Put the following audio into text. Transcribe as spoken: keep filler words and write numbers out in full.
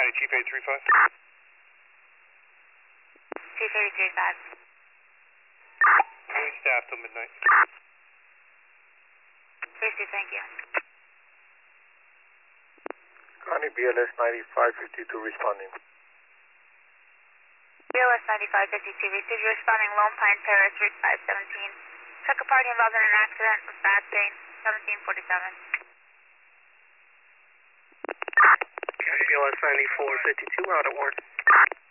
County Chief eight three five. Chief eight three five. Moving staff till midnight. Safety, thank you. County B L S ninety-five fifty-two responding. B L S ninety-five fifty-two, received you responding Lone Pine Terrace, Route five seventeen. Truck or party involved in an accident with fast pain, seventeen forty-seven. County B L S ninety-four fifty-two, we're out at warrant.